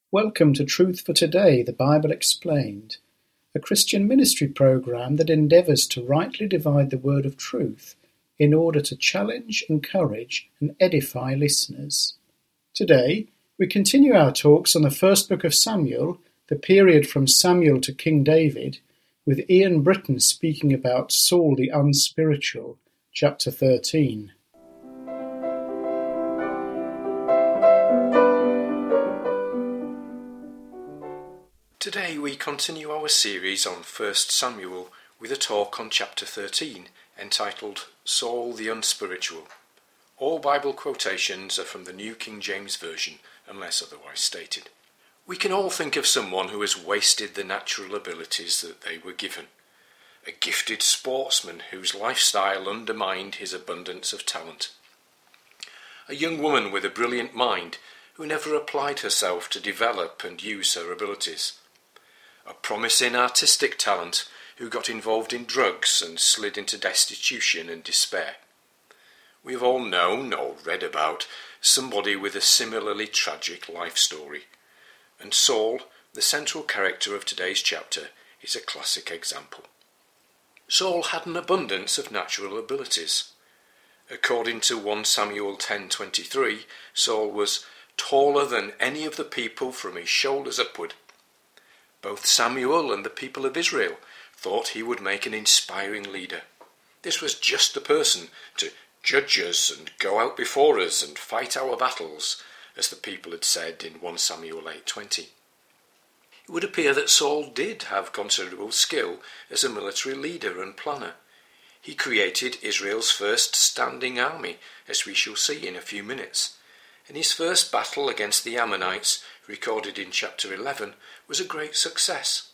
Welcome to Truth for Today, the Bible Explained, a Christian ministry program that endeavours to rightly divide the word of truth in order to challenge, encourage, and edify listeners. Today, we continue our talks on the first book of Samuel, the period from Samuel to King David, with Ian Britton speaking about Saul the Unspiritual, chapter 13. Today we continue our series on 1 Samuel with a talk on chapter 13 entitled Saul the Unspiritual. All Bible quotations are from the New King James Version unless otherwise stated. We can all think of someone who has wasted the natural abilities that they were given. A gifted sportsman whose lifestyle undermined his abundance of talent. A young woman with a brilliant mind who never applied herself to develop and use her abilities. A promising artistic talent who got involved in drugs and slid into destitution and despair. We have all known or read about somebody with a similarly tragic life story. And Saul, the central character of today's chapter, is a classic example. Saul had an abundance of natural abilities. According to 1 Samuel 10:23, Saul was taller than any of the people from his shoulders upward. Both Samuel and the people of Israel thought he would make an inspiring leader. This was just the person to judge us and go out before us and fight our battles, as the people had said in 1 Samuel 8:20. It would appear that Saul did have considerable skill as a military leader and planner. He created Israel's first standing army, as we shall see in a few minutes. And his first battle against the Ammonites, recorded in chapter 11, was a great success.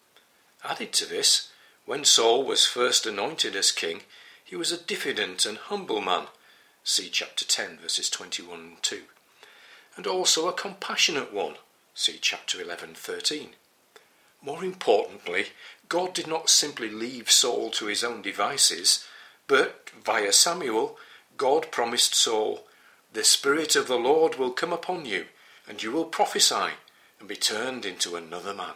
Added to this, when Saul was first anointed as king, he was a diffident and humble man, see chapter 10 verses 21 and 2, and also a compassionate one, see chapter 11:13. More importantly, God did not simply leave Saul to his own devices, but via Samuel, God promised Saul, "The Spirit of the Lord will come upon you, and you will prophesy, and be turned into another man."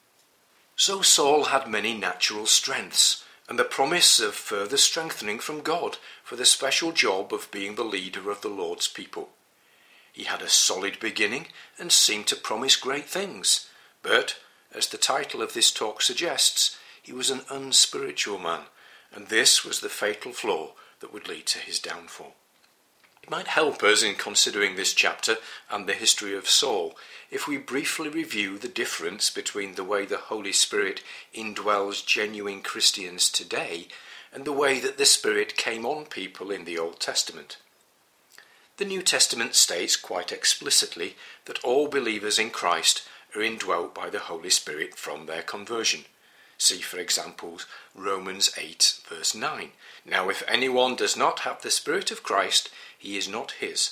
So Saul had many natural strengths, and the promise of further strengthening from God for the special job of being the leader of the Lord's people. He had a solid beginning and seemed to promise great things, but, as the title of this talk suggests, he was an unspiritual man, and this was the fatal flaw that would lead to his downfall. It might help us in considering this chapter and the history of Saul if we briefly review the difference between the way the Holy Spirit indwells genuine Christians today and the way that the Spirit came on people in the Old Testament. The New Testament states quite explicitly that all believers in Christ are indwelt by the Holy Spirit from their conversion. See, for example, Romans 8 verse 9. "Now if anyone does not have the Spirit of Christ, he is not his."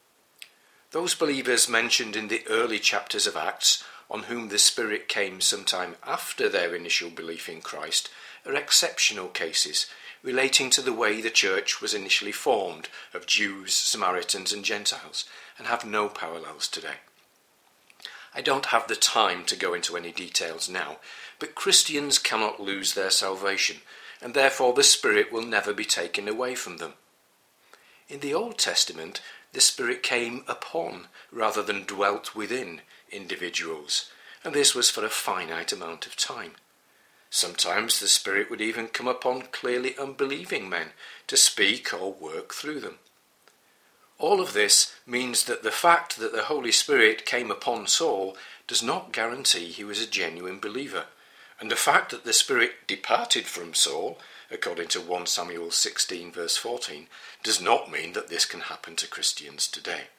Those believers mentioned in the early chapters of Acts, on whom the Spirit came sometime after their initial belief in Christ, are exceptional cases relating to the way the church was initially formed of Jews, Samaritans and Gentiles, and have no parallels today. I don't have the time to go into any details now, but Christians cannot lose their salvation, and therefore the Spirit will never be taken away from them. In the Old Testament, the Spirit came upon rather than dwelt within individuals, and this was for a finite amount of time. Sometimes the Spirit would even come upon clearly unbelieving men to speak or work through them. All of this means that the fact that the Holy Spirit came upon Saul does not guarantee he was a genuine believer, and the fact that the Spirit departed from Saul, according to 1 Samuel 16 verse 14, does not mean that this can happen to Christians today.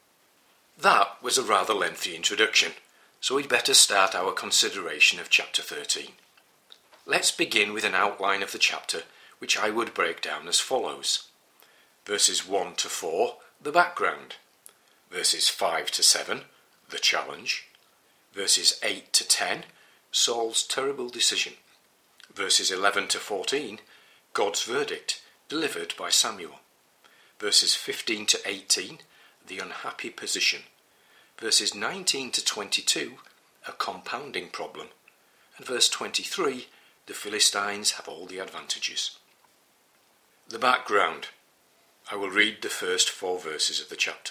That was a rather lengthy introduction, so we'd better start our consideration of chapter 13. Let's begin with an outline of the chapter, which I would break down as follows. Verses 1 to 4, the background. Verses 5 to 7, the challenge. Verses 8 to 10, Saul's terrible decision. Verses 11 to 14, God's verdict, delivered by Samuel. Verses 15 to 18, the unhappy position. verses 19 to 22, a compounding problem, and verse 23, the Philistines have all the advantages. The background. I will read the first 4 verses of the chapter.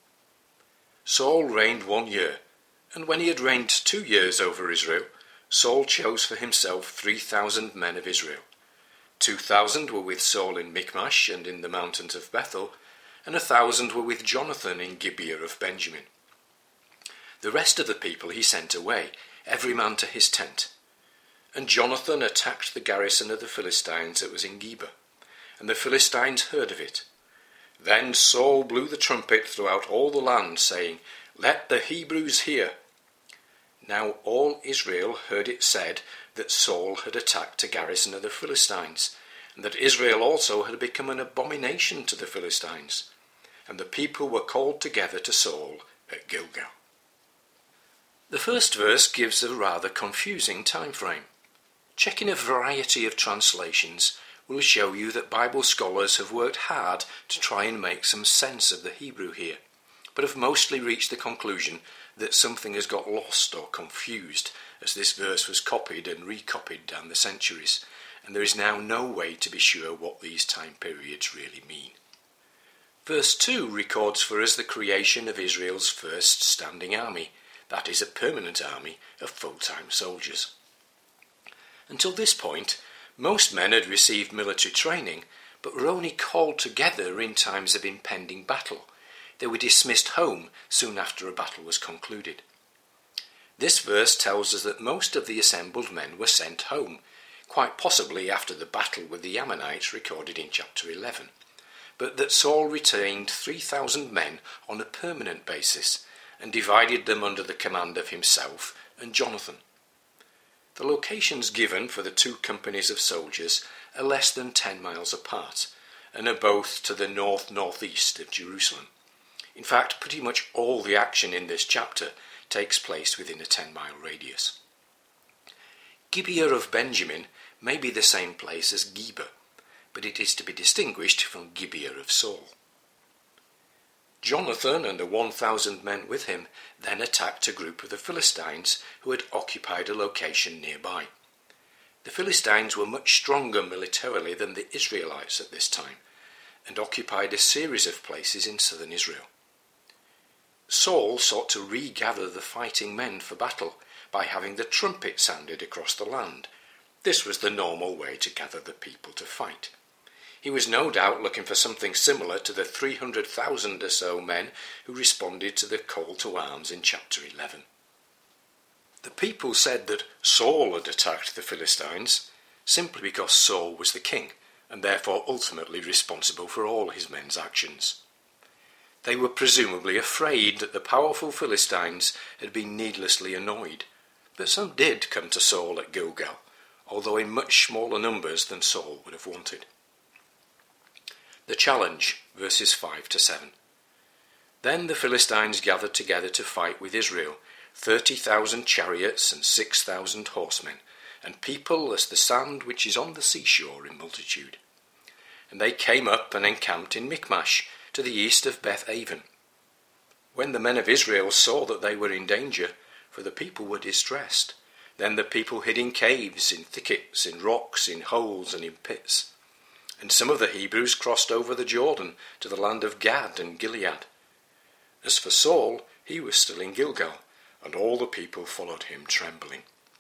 Saul reigned 1 year, and when he had reigned 2 years over Israel, Saul chose for himself 3,000 men of Israel. 2,000 were with Saul in Michmash and in the mountains of Bethel, and 1,000 were with Jonathan in Gibeah of Benjamin. The rest of the people he sent away, every man to his tent. And Jonathan attacked the garrison of the Philistines that was in Geba, and the Philistines heard of it. Then Saul blew the trumpet throughout all the land, saying, "Let the Hebrews hear." Now all Israel heard it said that Saul had attacked a garrison of the Philistines, and that Israel also had become an abomination to the Philistines. And the people were called together to Saul at Gilgal. The first verse gives a rather confusing time frame. Checking a variety of translations will show you that Bible scholars have worked hard to try and make some sense of the Hebrew here, but have mostly reached the conclusion that something has got lost or confused as this verse was copied and recopied down the centuries, and there is now no way to be sure what these time periods really mean. Verse 2 records for us the creation of Israel's first standing army, that is, a permanent army of full-time soldiers. Until this point, most men had received military training, but were only called together in times of impending battle. They were dismissed home soon after a battle was concluded. This verse tells us that most of the assembled men were sent home, quite possibly after the battle with the Ammonites recorded in chapter 11, but that Saul retained 3,000 men on a permanent basis and divided them under the command of himself and Jonathan. The locations given for the 2 companies of soldiers are less than 10 miles apart and are both to the north-northeast of Jerusalem. In fact, pretty much all the action in this chapter takes place within a 10-mile radius. Gibeah of Benjamin may be the same place as Geba, but it is to be distinguished from Gibeah of Saul. Jonathan and the 1,000 men with him then attacked a group of the Philistines who had occupied a location nearby. The Philistines were much stronger militarily than the Israelites at this time, and occupied a series of places in southern Israel. Saul sought to regather the fighting men for battle by having the trumpet sounded across the land. This was the normal way to gather the people to fight. He was no doubt looking for something similar to the 300,000 or so men who responded to the call to arms in chapter 11. The people said that Saul had attacked the Philistines simply because Saul was the king and therefore ultimately responsible for all his men's actions. They were presumably afraid that the powerful Philistines had been needlessly annoyed, but some did come to Saul at Gilgal, although in much smaller numbers than Saul would have wanted. The challenge, verses 5 to 7. Then the Philistines gathered together to fight with Israel, 30,000 chariots and 6,000 horsemen, and people as the sand which is on the seashore in multitude. And they came up and encamped in Michmash, to the east of Beth-aven. When the men of Israel saw that they were in danger, for the people were distressed, then the people hid in caves, in thickets, in rocks, in holes, and in pits. And some of the Hebrews crossed over the Jordan to the land of Gad and Gilead. As for Saul, he was still in Gilgal, and all the people followed him trembling.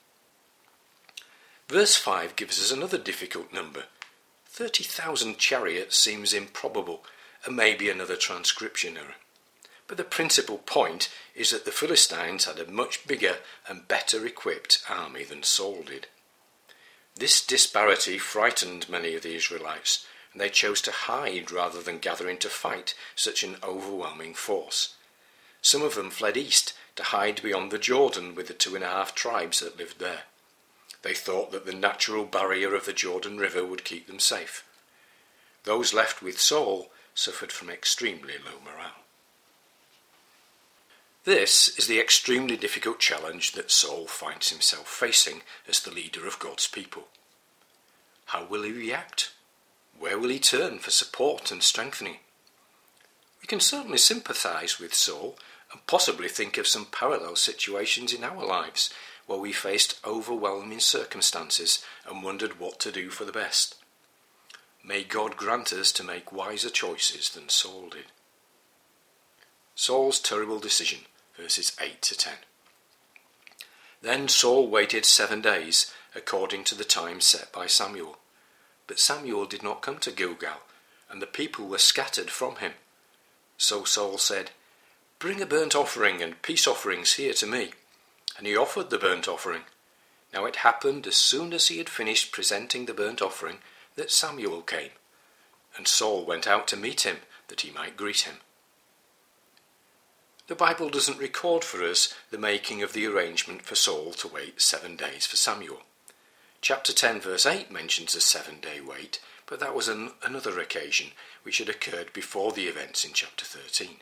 Verse 5 gives us another difficult number. 30,000 chariots seems improbable, and maybe another transcription error. But the principal point is that the Philistines had a much bigger and better equipped army than Saul did. This disparity frightened many of the Israelites, and they chose to hide rather than gather in to fight such an overwhelming force. Some of them fled east to hide beyond the Jordan with the 2.5 tribes that lived there. They thought that the natural barrier of the Jordan River would keep them safe. Those left with Saul suffered from extremely low morale. This is the extremely difficult challenge that Saul finds himself facing as the leader of God's people. How will he react? Where will he turn for support and strengthening? We can certainly sympathise with Saul and possibly think of some parallel situations in our lives where we faced overwhelming circumstances and wondered what to do for the best. May God grant us to make wiser choices than Saul did. Saul's terrible decision, verses 8 to 10. Then Saul waited 7 days, according to the time set by Samuel. But Samuel did not come to Gilgal, and the people were scattered from him. So Saul said, "Bring a burnt offering and peace offerings here to me." And he offered the burnt offering. Now it happened, as soon as he had finished presenting the burnt offering, that Samuel came. And Saul went out to meet him, that he might greet him. The Bible doesn't record for us the making of the arrangement for Saul to wait 7 days for Samuel. Chapter 10 verse 8 mentions a 7-day wait, but that was another occasion which had occurred before the events in chapter 13.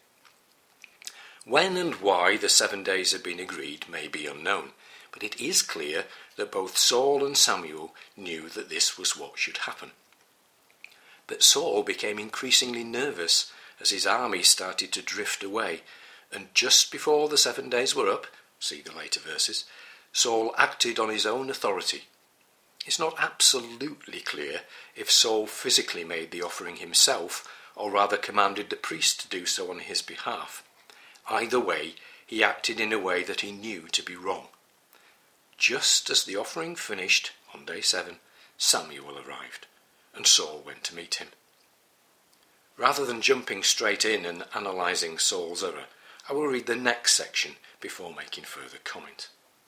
When and why the 7 days had been agreed may be unknown, but it is clear that both Saul and Samuel knew that this was what should happen. But Saul became increasingly nervous as his army started to drift away, and just before the 7 days were up, see the later verses, Saul acted on his own authority. It's not absolutely clear if Saul physically made the offering himself, or rather commanded the priest to do so on his behalf. Either way, he acted in a way that he knew to be wrong. Just as the offering finished on day 7, Samuel arrived, and Saul went to meet him. Rather than jumping straight in and analysing Saul's error, I will read the next section before making further comment.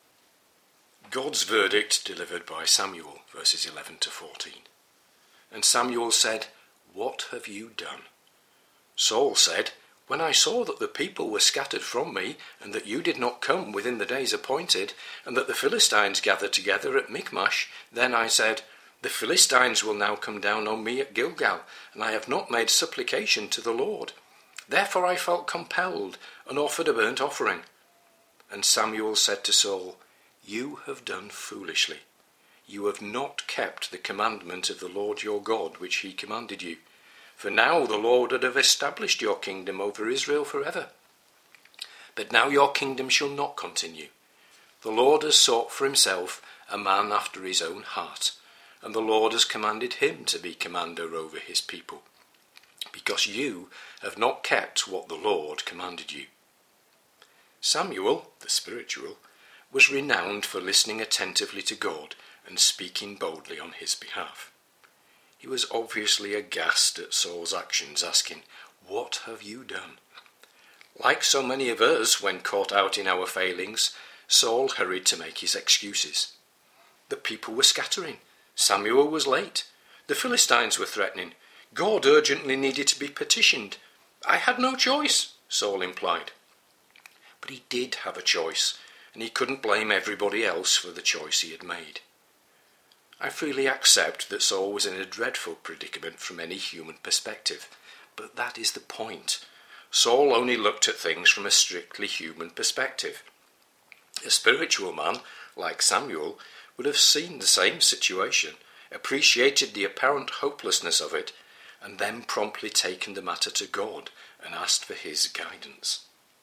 God's verdict delivered by Samuel, verses 11 to 14. And Samuel said, "What have you done?" Saul said, "When I saw that the people were scattered from me, and that you did not come within the days appointed, and that the Philistines gathered together at Michmash, then I said, the Philistines will now come down on me at Gilgal, and I have not made supplication to the Lord. Therefore I felt compelled, and offered a burnt offering." And Samuel said to Saul, "You have done foolishly. You have not kept the commandment of the Lord your God, which he commanded you. For now the Lord would have established your kingdom over Israel forever. But now your kingdom shall not continue. The Lord has sought for himself a man after his own heart, and the Lord has commanded him to be commander over his people, because you have not kept what the Lord commanded you." Samuel, the spiritual, was renowned for listening attentively to God and speaking boldly on his behalf. He was obviously aghast at Saul's actions, asking, "What have you done?" Like so many of us, when caught out in our failings, Saul hurried to make his excuses. The people were scattering. Samuel was late. The Philistines were threatening. God urgently needed to be petitioned. "I had no choice," Saul implied. But he did have a choice, and he couldn't blame everybody else for the choice he had made. I freely accept that Saul was in a dreadful predicament from any human perspective, but that is the point. Saul only looked at things from a strictly human perspective. A spiritual man, like Samuel, would have seen the same situation, appreciated the apparent hopelessness of it, and then promptly taken the matter to God and asked for his guidance.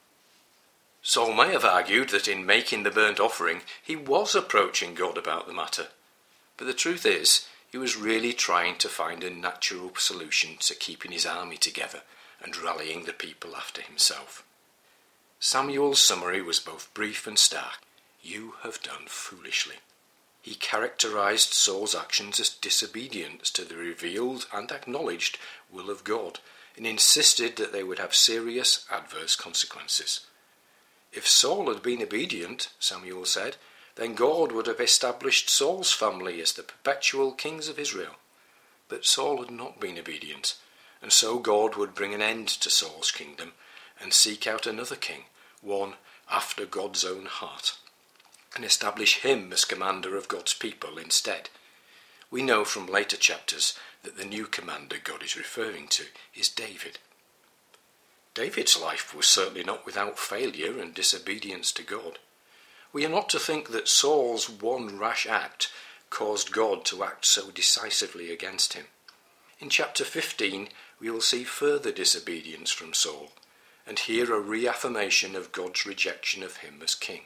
Saul may have argued that in making the burnt offering he was approaching God about the matter, but the truth is he was really trying to find a natural solution to keeping his army together and rallying the people after himself. Samuel's summary was both brief and stark. "You have done foolishly." He characterized Saul's actions as disobedience to the revealed and acknowledged will of God, and insisted that they would have serious adverse consequences. If Saul had been obedient, Samuel said, then God would have established Saul's family as the perpetual kings of Israel. But Saul had not been obedient, and so God would bring an end to Saul's kingdom and seek out another king, one after God's own heart, and establish him as commander of God's people instead. We know from later chapters that the new commander God is referring to is David. David's life was certainly not without failure and disobedience to God. We are not to think that Saul's one rash act caused God to act so decisively against him. In chapter 15 we will see further disobedience from Saul, and hear a reaffirmation of God's rejection of him as king.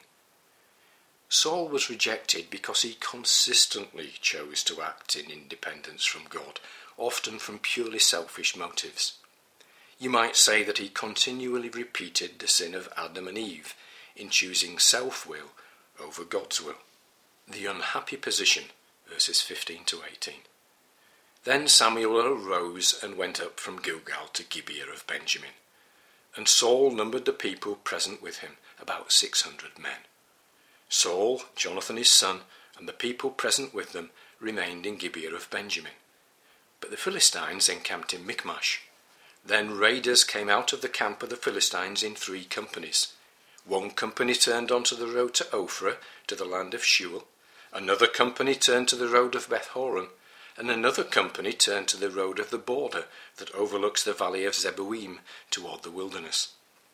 Saul was rejected because he consistently chose to act in independence from God, often from purely selfish motives. You might say that he continually repeated the sin of Adam and Eve in choosing self-will over God's will. The unhappy position, verses 15 to 18. Then Samuel arose and went up from Gilgal to Gibeah of Benjamin. And Saul numbered the people present with him, about 600 men. Saul, Jonathan his son, and the people present with them remained in Gibeah of Benjamin. But the Philistines encamped in Michmash. Then raiders came out of the camp of the Philistines in 3 companies. One company turned onto the road to Ophrah, to the land of Shual. Another company turned to the road of Beth-horon, and another company turned to the road of the border that overlooks the valley of Zeboim toward the wilderness.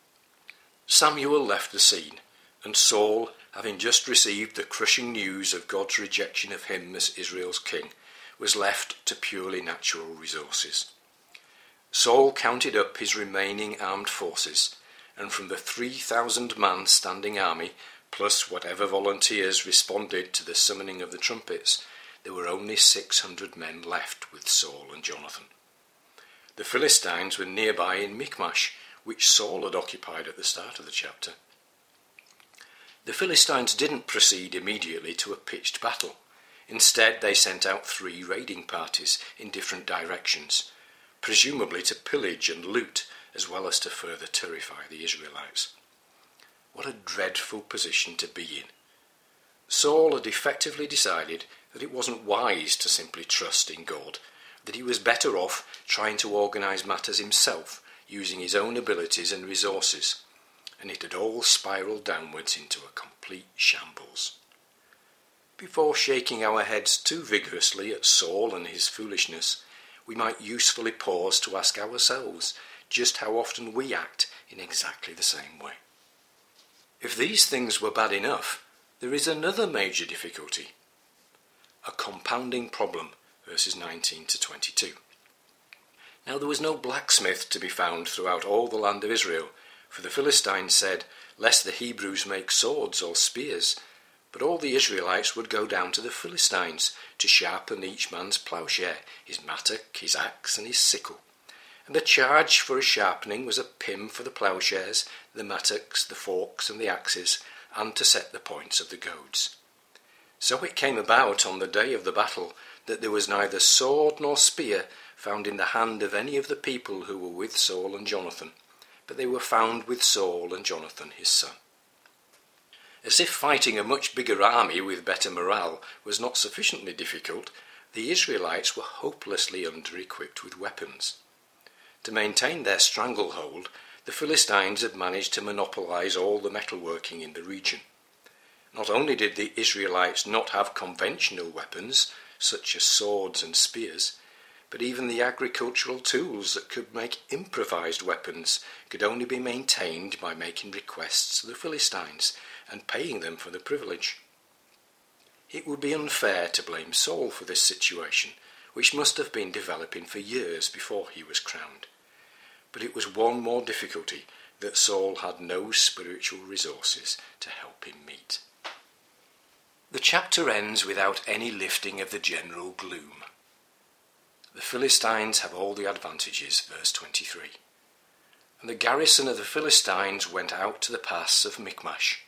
Samuel left the scene, and Saul, having just received the crushing news of God's rejection of him as Israel's king, was left to purely natural resources. Saul counted up his remaining armed forces, and from the 3,000-man standing army, plus whatever volunteers responded to the summoning of the trumpets, there were only 600 men left with Saul and Jonathan. The Philistines were nearby in Michmash, which Saul had occupied at the start of the chapter. The Philistines didn't proceed immediately to a pitched battle. Instead, they sent out 3 raiding parties in different directions, presumably to pillage and loot, as well as to further terrify the Israelites. What a dreadful position to be in. Saul had effectively decided that it wasn't wise to simply trust in God, that he was better off trying to organise matters himself, using his own abilities and resources, and it had all spiralled downwards into a complete shambles. Before shaking our heads too vigorously at Saul and his foolishness, we might usefully pause to ask ourselves just how often we act in exactly the same way. If these things were bad enough, there is another major difficulty. A compounding problem, verses 19 to 22. Now there was no blacksmith to be found throughout all the land of Israel, for the Philistines said, lest the Hebrews make swords or spears. But all the Israelites would go down to the Philistines to sharpen each man's ploughshare, his mattock, his axe, and his sickle. And the charge for a sharpening was a pim for the ploughshares, the mattocks, the forks, and the axes, and to set the points of the goads. So it came about on the day of the battle that there was neither sword nor spear found in the hand of any of the people who were with Saul and Jonathan, but they were found with Saul and Jonathan his son. As if fighting a much bigger army with better morale was not sufficiently difficult, the Israelites were hopelessly under-equipped with weapons. To maintain their stranglehold, the Philistines had managed to monopolise all the metalworking in the region. Not only did the Israelites not have conventional weapons, such as swords and spears, but even the agricultural tools that could make improvised weapons could only be maintained by making requests to the Philistines and paying them for the privilege. It would be unfair to blame Saul for this situation, which must have been developing for years before he was crowned. But it was one more difficulty that Saul had no spiritual resources to help him meet. The chapter ends without any lifting of the general gloom. The Philistines have all the advantages, verse 23. And the garrison of the Philistines went out to the pass of Michmash.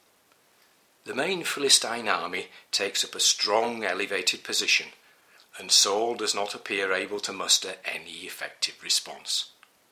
The main Philistine army takes up a strong, elevated position, and Saul does not appear able to muster any effective response.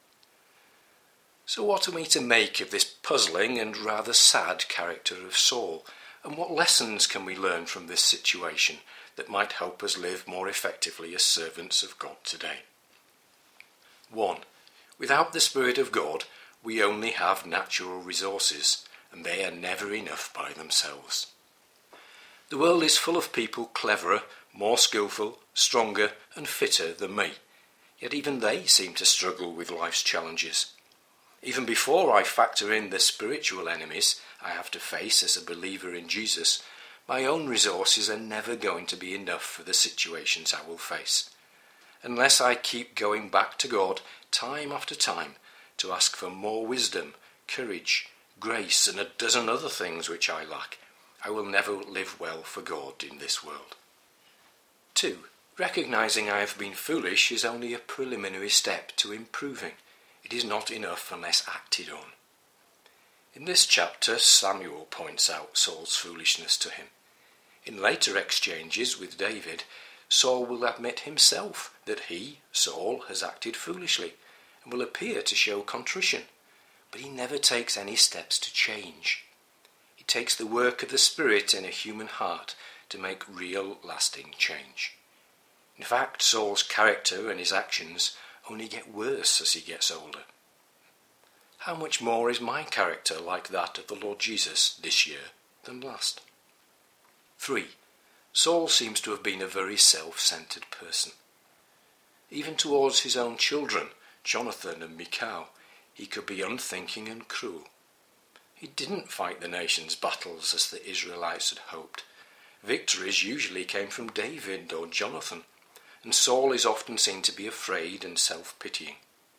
So what are we to make of this puzzling and rather sad character of Saul? And what lessons can we learn from this situation that might help us live more effectively as servants of God today? 1. Without the Spirit of God, we only have natural resources, and they are never enough by themselves. The world is full of people cleverer, more skillful, stronger, and fitter than me, yet even they seem to struggle with life's challenges. Even before I factor in the spiritual enemies I have to face as a believer in Jesus, my own resources are never going to be enough for the situations I will face. Unless I keep going back to God time after time, to ask for more wisdom, courage, grace, and a dozen other things which I lack, I will never live well for God in this world. 2. Recognizing I have been foolish is only a preliminary step to improving. It is not enough unless acted on. In this chapter, Samuel points out Saul's foolishness to him. In later exchanges with David, Saul will admit himself that he, Saul, has acted foolishly and will appear to show contrition, but he never takes any steps to change. He takes the work of the Spirit in a human heart to make real, lasting change. In fact, Saul's character and his actions only get worse as he gets older. How much more is my character like that of the Lord Jesus this year than last? 3. Saul seems to have been a very self-centered person. Even towards his own children, Jonathan and Michal, he could be unthinking and cruel. He didn't fight the nation's battles as the Israelites had hoped. Victories usually came from David or Jonathan, and Saul is often seen to be afraid and self-pitying.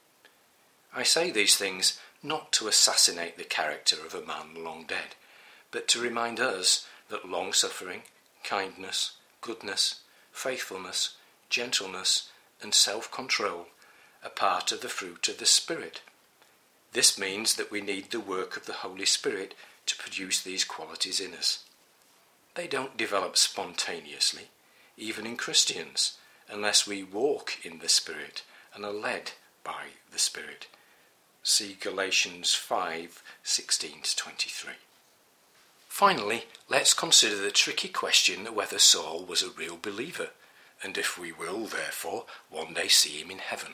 I say these things not to assassinate the character of a man long dead, but to remind us that long-suffering, kindness, goodness, faithfulness, gentleness, and self-control are part of the fruit of the Spirit. This means that we need the work of the Holy Spirit to produce these qualities in us. They don't develop spontaneously, even in Christians, unless we walk in the Spirit and are led by the Spirit. See Galatians 5:16-23. Finally, let's consider the tricky question of whether Saul was a real believer, and if we will, therefore, one day see him in heaven.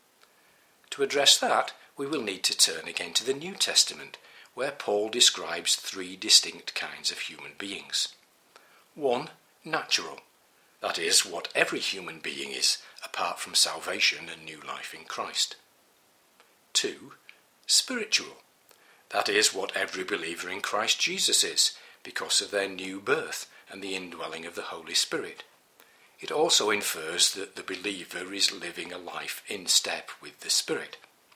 To address that, we will need to turn again to the New Testament, where Paul describes 3 distinct kinds of human beings. 1. Natural. That is, what every human being is, apart from salvation and new life in Christ. 2. Spiritual. That is, what every believer in Christ Jesus is, because of their new birth and the indwelling of the Holy Spirit. It also infers that the believer is living a life in step with the Spirit.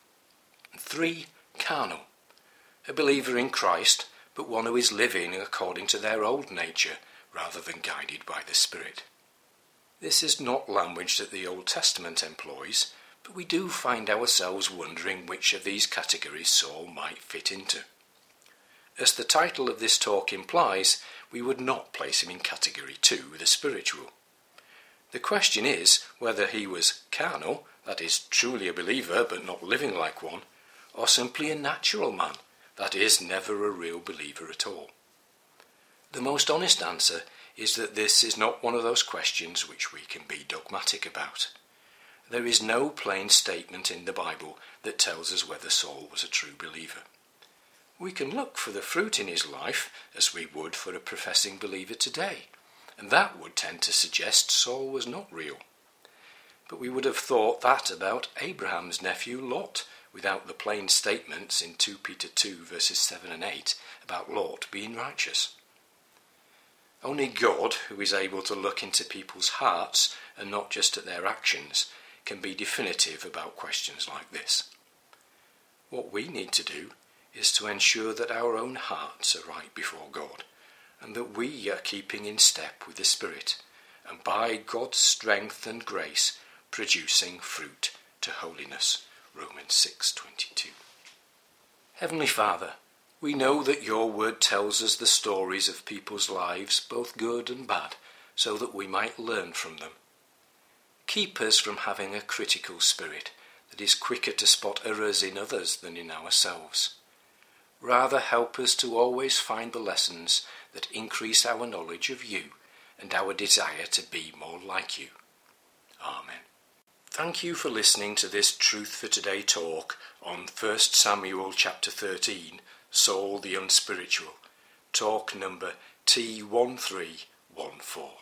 3. Carnal. A believer in Christ, but one who is living according to their old nature, rather than guided by the Spirit. This is not language that the Old Testament employs, but we do find ourselves wondering which of these categories Saul might fit into. As the title of this talk implies, we would not place him in category 2, the spiritual. The question is whether he was carnal, that is, truly a believer but not living like one, or simply a natural man, that is, never a real believer at all. The most honest answer is that this is not one of those questions which we can be dogmatic about. There is no plain statement in the Bible that tells us whether Saul was a true believer. We can look for the fruit in his life as we would for a professing believer today, and that would tend to suggest Saul was not real. But we would have thought that about Abraham's nephew Lot, without the plain statements in 2 Peter 2 verses 7 and 8 about Lot being righteous. Only God, who is able to look into people's hearts and not just at their actions, can be definitive about questions like this. What we need to do is to ensure that our own hearts are right before God, and that we are keeping in step with the Spirit, and by God's strength and grace producing fruit to holiness. Romans 6:22. Heavenly Father, we know that your word tells us the stories of people's lives, both good and bad, so that we might learn from them. Keep us from having a critical spirit that is quicker to spot errors in others than in ourselves. Rather, help us to always find the lessons that increase our knowledge of you and our desire to be more like you. Amen. Thank you for listening to this Truth for Today talk on 1 Samuel chapter 13, Saul the Unspiritual, talk number T1314.